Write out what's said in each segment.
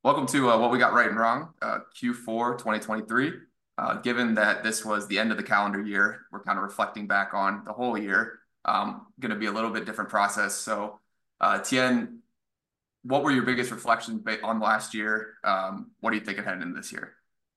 Welcome to What We Got Right and Wrong, Q4 2023. Given that this was the end of the calendar year, we're kind of reflecting back on the whole year. Going to be a little bit different process. So, Tien, what were your biggest reflections on last year? What are you thinking heading into this year?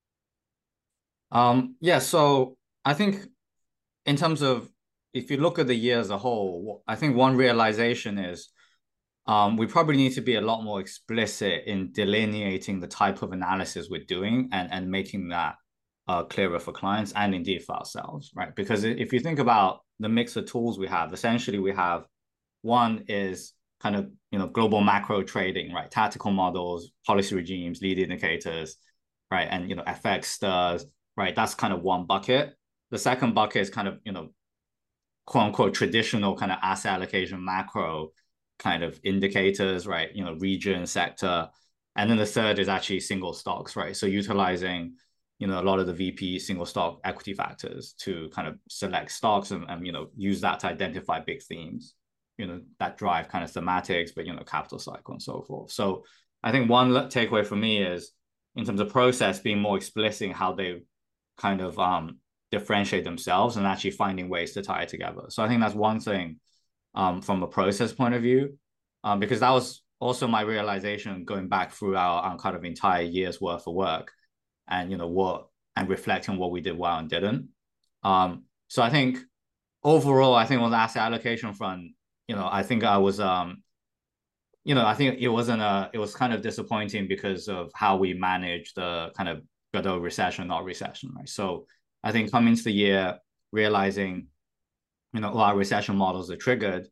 Yeah, so I think in terms of if you look at the year as a whole, I think one realization is we probably need to be a lot more explicit in delineating the type of analysis we're doing and making that clearer for clients and indeed for ourselves, right? Because if you think about the mix of tools we have, essentially we have one is kind of global macro trading, right? Tactical models, policy regimes, lead indicators, right? And FX stirs, right? That's kind of one bucket. The second bucket is kind of quote unquote traditional kind of asset allocation macro kind of indicators, right? Region, sector. And then the third is actually single stocks, right? So utilizing, a lot of the VP single stock equity factors to kind of select stocks and use that to identify big themes, that drive kind of thematics, but, capital cycle and so forth. So I think one takeaway for me is in terms of process being more explicit in how they kind of differentiate themselves and actually finding ways to tie it together. So I think that's one thing from a process point of view, because that was also my realization going back through our kind of entire year's worth of work and reflecting what we did well and didn't. So I think overall, I think on the asset allocation front, I think I was I think it was kind of disappointing because of how we managed the kind of Godot recession, not recession, right? So I think coming into the year, realizing, all our recession models are triggered,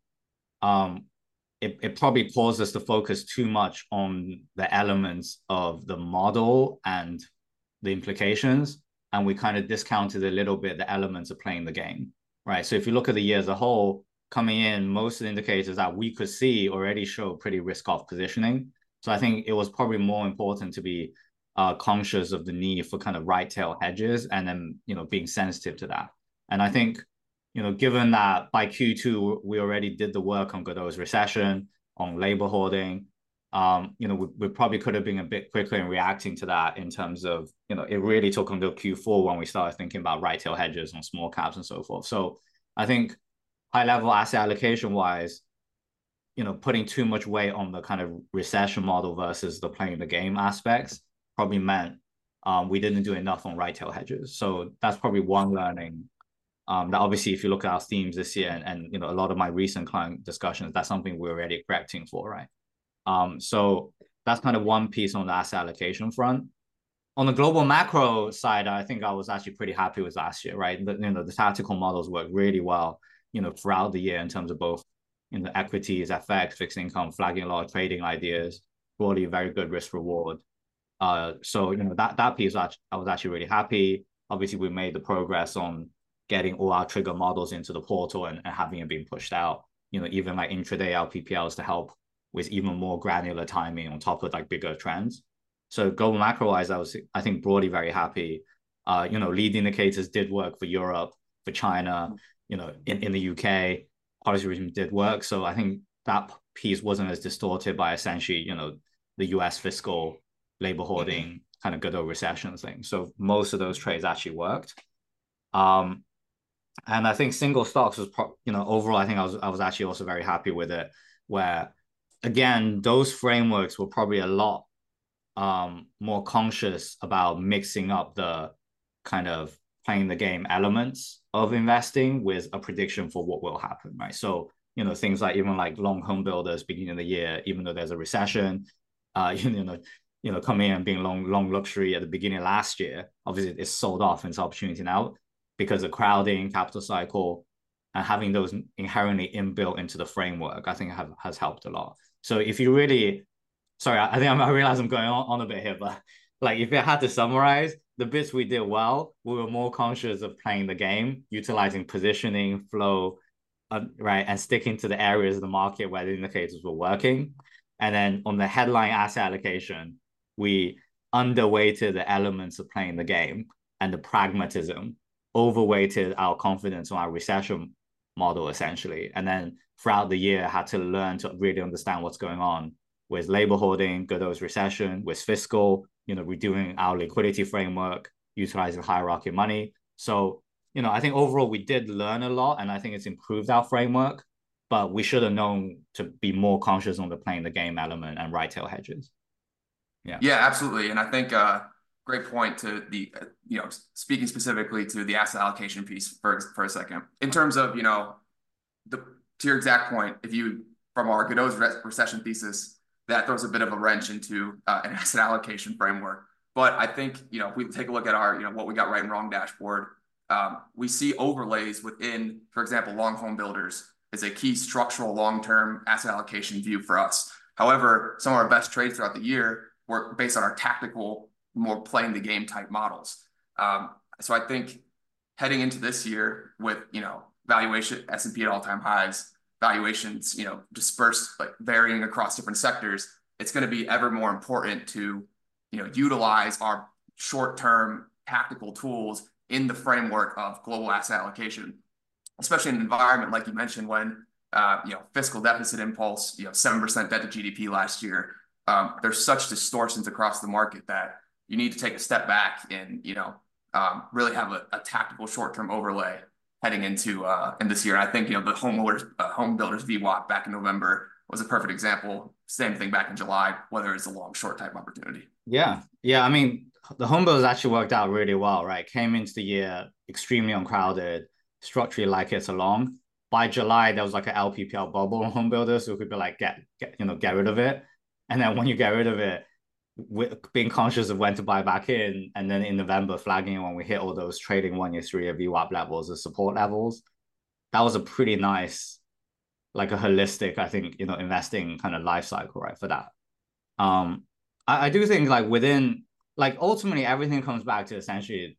it probably caused us to focus too much on the elements of the model and the implications. And we kind of discounted a little bit the elements of playing the game, right? So if you look at the year as a whole, coming in, most of the indicators that we could see already show pretty risk-off positioning. So I think it was probably more important to be conscious of the need for kind of right tail hedges and then, being sensitive to that. And I think, given that by Q2, we already did the work on Godot's recession, on labor hoarding, we probably could have been a bit quicker in reacting to that in terms of, it really took until Q4 when we started thinking about right tail hedges on small caps and so forth. So I think high level asset allocation wise, putting too much weight on the kind of recession model versus the playing the game aspects probably meant we didn't do enough on right tail hedges. So that's probably one learning. That obviously, if you look at our themes this year and a lot of my recent client discussions, that's something we're already correcting for, right? So that's kind of one piece on the asset allocation front. On the global macro side, I think I was actually pretty happy with last year, right? The tactical models worked really well, throughout the year in terms of both equities, FX, fixed income, flagging a lot of trading ideas, broadly very good risk reward. So that piece I was actually really happy. Obviously, we made the progress on getting all our trigger models into the portal and having it being pushed out. Even like intraday LPPLs to help with even more granular timing on top of like bigger trends. So global macro wise, I think broadly very happy. Lead indicators did work for Europe, for China, in the UK, policy regime did work. So I think that piece wasn't as distorted by essentially, the US fiscal labor hoarding kind of Godot recession thing. So most of those trades actually worked. And I think single stocks was, overall, I think I was actually also very happy with it. Where again, those frameworks were probably a lot more conscious about mixing up the kind of playing the game elements of investing with a prediction for what will happen, right? So, things like even like long home builders beginning of the year, even though there's a recession, coming in and being long luxury at the beginning of last year, obviously it's sold off and it's opportunity now because of crowding, capital cycle, and having those inherently inbuilt into the framework, I think has helped a lot. So if you really, sorry, I realize I'm going on a bit here, but like if I had to summarize the bits we did well, we were more conscious of playing the game, utilizing positioning, flow, right, and sticking to the areas of the market where the indicators were working. And then on the headline asset allocation, we underweighted the elements of playing the game and the pragmatism, overweighted our confidence on our recession model essentially, and then throughout the year had to learn to really understand what's going on with labor hoarding, good old recession, with fiscal, redoing our liquidity framework, utilizing hierarchy money. So, I think overall we did learn a lot, and I think it's improved our framework, but we should have known to be more conscious on the playing the game element and right tail hedges. Yeah. Yeah, absolutely. And I think great point to the speaking specifically to the asset allocation piece for a second. In terms of, the to your exact point, if you from our Godot's recession thesis, that throws a bit of a wrench into an asset allocation framework. But I think, if we take a look at our, what we got right and wrong dashboard, we see overlays within, for example, long home builders is a key structural long-term asset allocation view for us. However, some of our best trades throughout the year were based on our tactical, more playing the game type models. So I think heading into this year with, valuation S&P at all-time highs, valuations, dispersed, like varying across different sectors, it's going to be ever more important to, utilize our short-term tactical tools in the framework of global asset allocation, especially in an environment like you mentioned when, fiscal deficit impulse, 7% debt to GDP last year. There's such distortions across the market that you need to take a step back and, really have a tactical short-term overlay heading into in this year. And I think, the home builders VWAP back in November was a perfect example. Same thing back in July, whether it's a long, short type opportunity. Yeah. Yeah. I mean, the home builders actually worked out really well, right? Came into the year extremely uncrowded, structurally like it's along. By July, there was like an LPPL bubble on home builders, so people like get rid of it. And then when you get rid of it, being conscious of when to buy back in, and then in November flagging when we hit all those trading 1 year, 3 year VWAP levels, the support levels, that was a pretty nice, like a holistic, I think, investing kind of life cycle, right, for that. I do think like within, like ultimately everything comes back to essentially,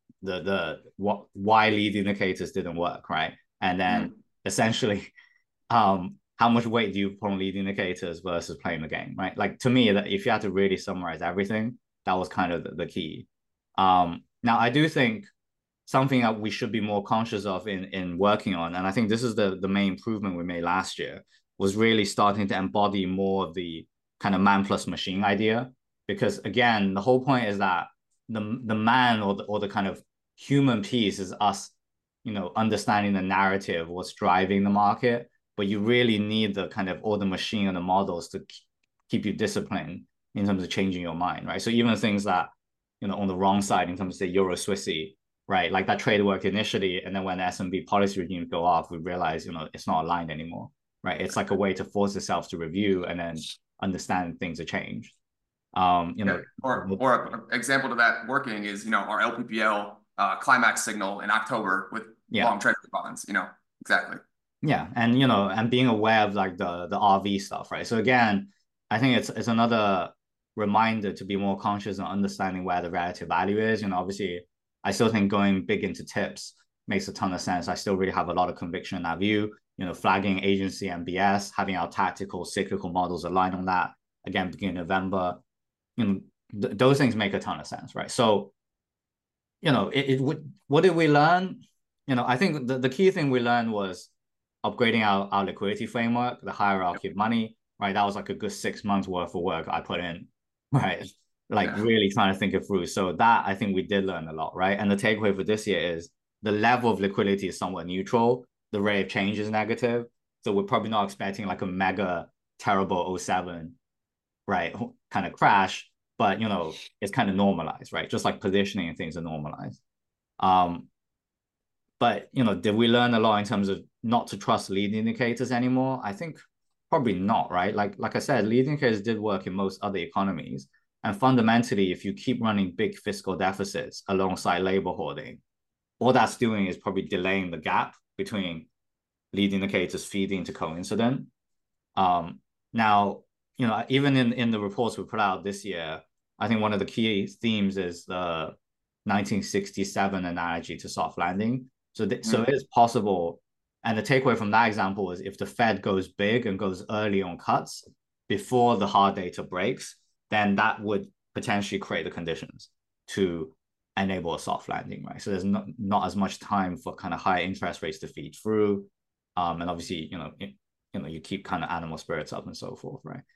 why lead indicators didn't work, right? And then essentially, how much weight do you put on lead indicators versus playing the game, right? Like to me, that if you had to really summarize everything, that was kind of the key. Now I do think something that we should be more conscious of in working on, and I think this is the main improvement we made last year, was really starting to embody more of the kind of man plus machine idea. Because again, the whole point is that the man or the kind of human piece is us, understanding the narrative, what's driving the market, but you really need the kind of all the machine and the models to keep you disciplined in terms of changing your mind, right? So even things that, on the wrong side in terms of the Euro Swissy, right? Like that trade worked initially, and then when the SMB policy regime go off, we realize, it's not aligned anymore, right? It's like a way to force itself to review and then understand things have changed. Or an example to that working is, our LPPL climax signal in October with long treasury bonds, exactly. Yeah. And, and being aware of like the RV stuff, right? So again, I think it's another reminder to be more conscious and understanding where the relative value is. Obviously, I still think going big into tips makes a ton of sense. I still really have a lot of conviction in that view. Flagging agency MBS, having our tactical cyclical models align on that. Again, beginning of November, those things make a ton of sense, right? So, what did we learn? I think the key thing we learned was upgrading our liquidity framework, the hierarchy of money, right? That was like a good 6 months worth of work I put in, right? Like really trying to think it through. So that I think we did learn a lot, right? And the takeaway for this year is the level of liquidity is somewhat neutral. The rate of change is negative. So we're probably not expecting like a mega terrible 07, right? Kind of crash, but it's kind of normalized, right? Just like positioning and things are normalized. But did we learn a lot in terms of not to trust lead indicators anymore? I think probably not, right? Like I said, lead indicators did work in most other economies. And fundamentally, if you keep running big fiscal deficits alongside labor hoarding, all that's doing is probably delaying the gap between lead indicators feeding into coincident. Now, even in the reports we put out this year, I think one of the key themes is the 1967 analogy to soft landing. So it is possible. And the takeaway from that example is if the Fed goes big and goes early on cuts before the hard data breaks, then that would potentially create the conditions to enable a soft landing, right? So there's not as much time for kind of high interest rates to feed through. And obviously, you keep kind of animal spirits up and so forth, right?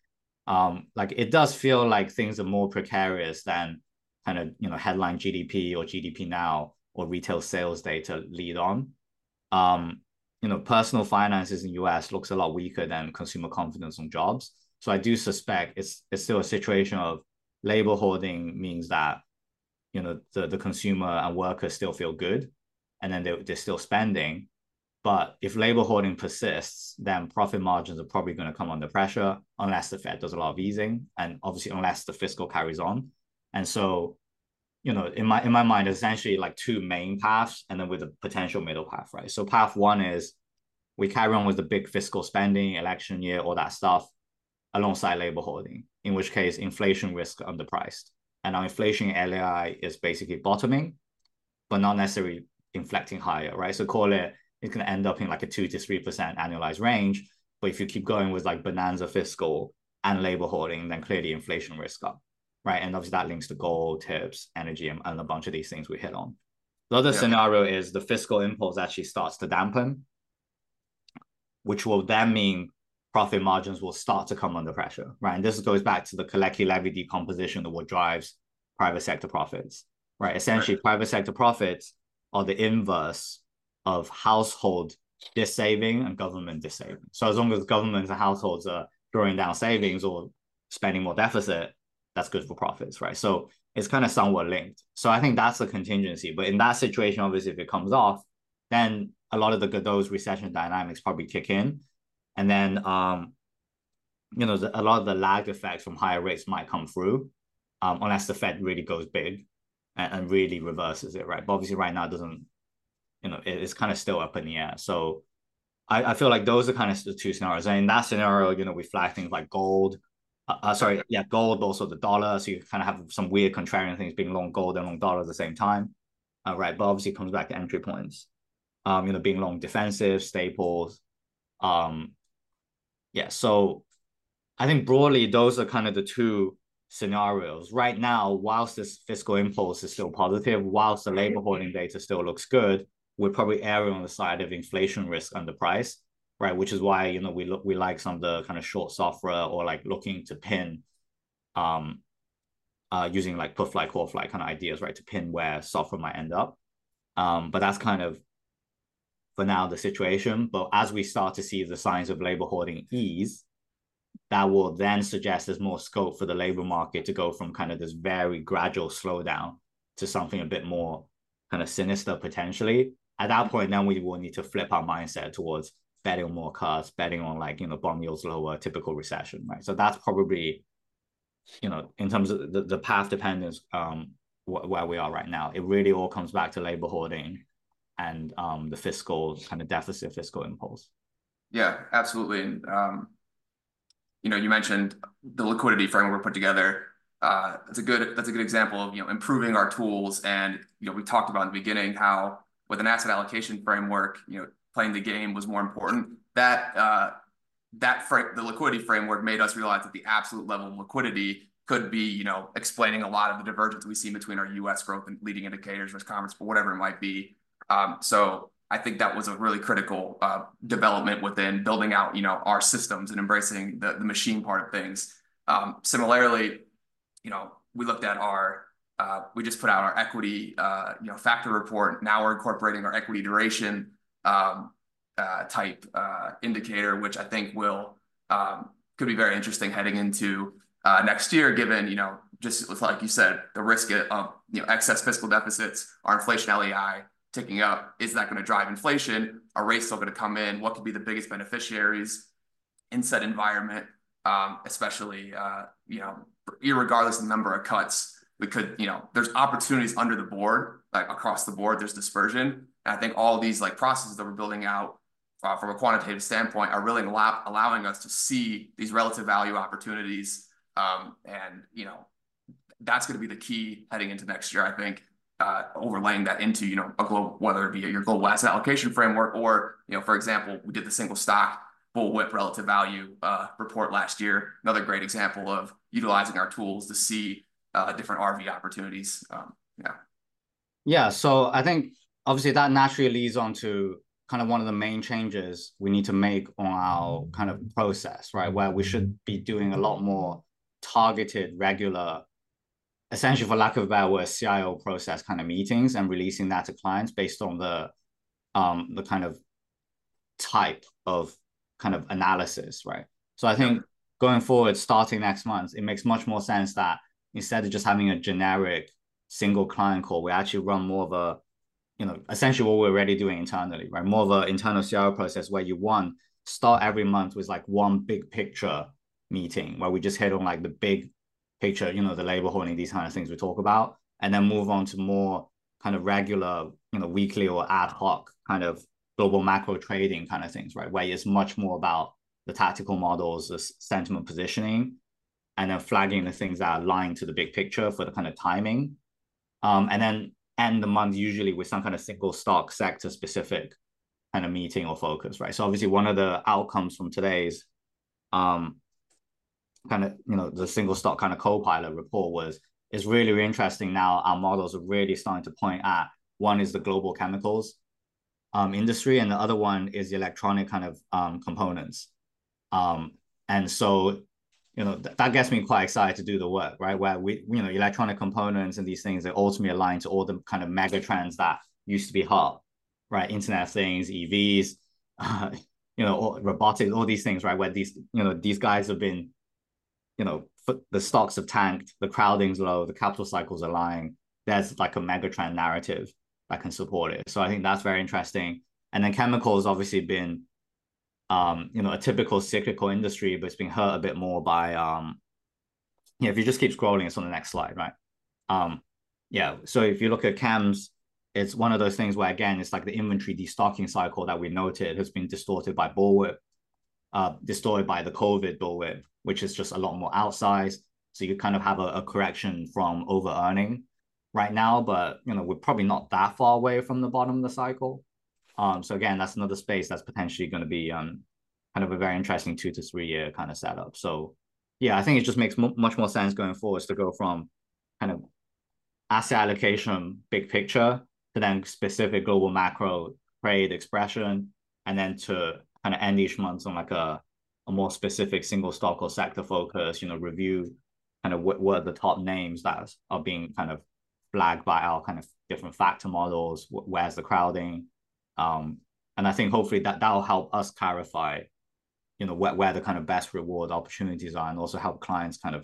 Like it does feel like things are more precarious than kind of, headline GDP or GDP now or retail sales data lead on. Um, personal finances in US looks a lot weaker than consumer confidence on jobs. So I do suspect it's still a situation of labor hoarding means that, the consumer and workers still feel good, and then they're still spending. But if labor hoarding persists, then profit margins are probably going to come under pressure unless the Fed does a lot of easing, and obviously unless the fiscal carries on. And so, in my mind, essentially like two main paths, and then with a potential middle path, right? So path one is we carry on with the big fiscal spending, election year, all that stuff, alongside labor hoarding, in which case inflation risk underpriced. And our inflation in LAI is basically bottoming, but not necessarily inflecting higher, right? So call it, it's going to end up in like a 2 to 3% annualized range. But if you keep going with like bonanza fiscal and labor hoarding, then clearly inflation risk up, right? And obviously that links to gold, tips, energy, and a bunch of these things we hit on. The other scenario is the fiscal impulse actually starts to dampen, which will then mean profit margins will start to come under pressure, right? And this goes back to the collective levy decomposition of what drives private sector profits, right? Essentially, private sector profits are the inverse of household dissaving and government dissaving. So as long as governments and households are drawing down savings or spending more deficit, that's good for profits, right? So it's kind of somewhat linked. So I think that's a contingency. But in that situation, obviously, if it comes off, then a lot of the Godot's recession dynamics probably kick in. And then, a lot of the lag effects from higher rates might come through, unless the Fed really goes big and really reverses it, right? But obviously right now it doesn't, it's kind of still up in the air. So I feel like those are kind of the two scenarios. And in that scenario, we flag things like gold, gold, also the dollar. So you kind of have some weird contrarian things being long gold and long dollar at the same time, right? But obviously it comes back to entry points, being long defensive, staples. So I think broadly, those are kind of the two scenarios. Right now, whilst this fiscal impulse is still positive, whilst the labor hoarding data still looks good, we're probably erring on the side of inflation risk underpriced, right? Which is why, we like some of the kind of short software or like looking to pin, using like put fly, call fly kind of ideas, right? To pin where software might end up. But that's kind of, for now, the situation. But as we start to see the signs of labor hoarding ease, that will then suggest there's more scope for the labor market to go from kind of this very gradual slowdown to something a bit more kind of sinister potentially. At that point, then we will need to flip our mindset towards betting on more cuts, betting on like, bond yields lower, typical recession, right? So that's probably, in terms of the path dependence, where we are right now. It really all comes back to labor hoarding and the fiscal kind of deficit fiscal impulse. Yeah, absolutely. And you mentioned the liquidity framework we put together. That's a good example of improving our tools. And we talked about in the beginning how with an asset allocation framework, playing the game was more important. The liquidity framework made us realize that the absolute level of liquidity could be explaining a lot of the divergence we see between our U.S. growth and leading indicators, risk conference, but whatever it might be. So I think that was a really critical development within building out, our systems and embracing the machine part of things. Similarly, we looked at we just put out our equity, factor report. Now we're incorporating our equity duration type indicator, which I think could be very interesting heading into next year, given, just like you said, the risk of, excess fiscal deficits, our inflation LEI ticking up. Is that going to drive inflation? Are rates still going to come in? What could be the biggest beneficiaries in said environment? Especially, irregardless of the number of cuts, we could, there's opportunities under the board, like across the board, there's dispersion. And I think all these like processes that we're building out from a quantitative standpoint are really allowing us to see these relative value opportunities. And, that's going to be the key heading into next year, I think. Overlaying that into, a global, whether it be your global asset allocation framework or, for example, we did the single stock bullwhip relative value report last year. Another great example of utilizing our tools to see different RV opportunities. Yeah. So I think obviously that naturally leads on to kind of one of the main changes we need to make on our kind of process, right? Where we should be doing a lot more targeted, regular, essentially for lack of a better word, CIO process kind of meetings and releasing that to clients based on the kind of type of kind of analysis, right? So I think going forward, starting next month, it makes much more sense that instead of just having a generic single client call, we actually run more of a, essentially what we're already doing internally, right? More of an internal CRO process where you start every month with like one big picture meeting where we just hit on like the big picture, the labor holding, these kind of things we talk about, and then move on to more kind of regular, weekly or ad hoc kind of global macro trading kind of things, right? Where it's much more about the tactical models, the sentiment positioning, and then flagging the things that align to the big picture for the kind of timing. And then end the month usually with some kind of single stock sector specific kind of meeting or focus, right? So obviously one of the outcomes from today's kind of, the single stock kind of co-pilot report was, it's really, really interesting now. Our models are really starting to point at, one is the global chemicals industry, and the other one is the electronic kind of components. And so, that gets me quite excited to do the work, right? Where we, electronic components and these things that ultimately align to all the kind of mega trends that used to be hot, right? Internet of Things, EVs, robotics, all these things, right? Where these guys have been, the stocks have tanked, the crowding's low, the capital cycles are lying. There's like a mega trend narrative that can support it. So I think that's very interesting. And then chemicals obviously been, a typical cyclical industry, but it's been hurt a bit more by, if you just keep scrolling, it's on the next slide, right? So if you look at chems, it's one of those things where, again, it's like the inventory destocking cycle that we noted has been distorted by bullwhip, distorted by the COVID bullwhip, which is just a lot more outsized. So you kind of have a correction from over earning right now, but we're probably not that far away from the bottom of the cycle. So again, that's another space that's potentially going to be kind of a very interesting 2 to 3 year kind of setup. So yeah, I think it just makes much more sense going forwards to go from kind of asset allocation, big picture, to then specific global macro trade expression, and then to kind of end each month on like a more specific single stock or sector focus, review kind of what are the top names that are being kind of flagged by our kind of different factor models, where's the crowding. And I think hopefully that'll help us clarify, where the kind of best reward opportunities are, and also help clients kind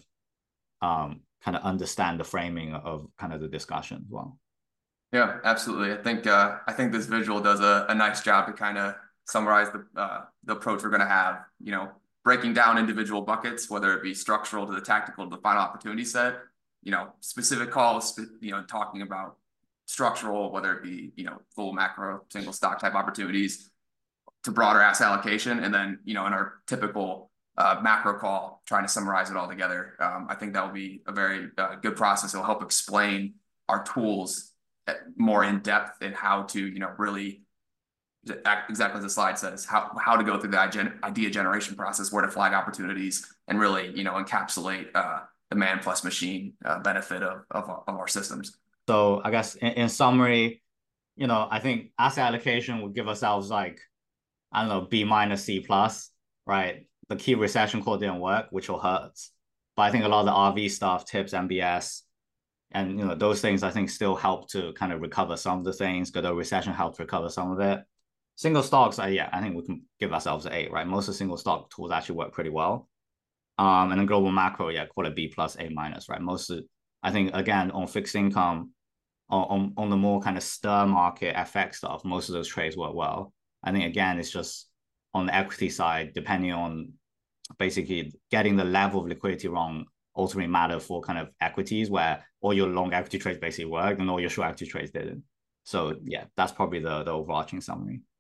of understand the framing of kind of the discussion as well. Yeah, absolutely. I think this visual does a nice job to kind of summarize the approach we're going to have, breaking down individual buckets, whether it be structural to the tactical to the final opportunity set, specific calls, talking about structural, whether it be, full macro, single stock type opportunities, to broader asset allocation. And then, in our typical macro call, trying to summarize it all together. I think that will be a very good process. It'll help explain our tools more in depth and how to, really exactly as the slide says, how to go through the idea generation process, where to flag opportunities, and really, encapsulate the man plus machine benefit of our systems. So I guess in summary, I think asset allocation would give ourselves like, I don't know, B minus, C plus, right? The key recession call didn't work, which will hurt. But I think a lot of the RV stuff, tips, MBS, and those things I think still help to kind of recover some of the things, because the recession helped recover some of it. Single stocks, I think we can give ourselves an 8, right? Most of the single stock tools actually work pretty well. And then global macro, call it B plus, A minus, right? I think, again, on fixed income, on the more kind of stir market FX stuff, most of those trades work well. I think, again, it's just on the equity side, depending on basically getting the level of liquidity wrong ultimately matter for kind of equities, where all your long equity trades basically worked and all your short equity trades didn't. So yeah, that's probably the overarching summary.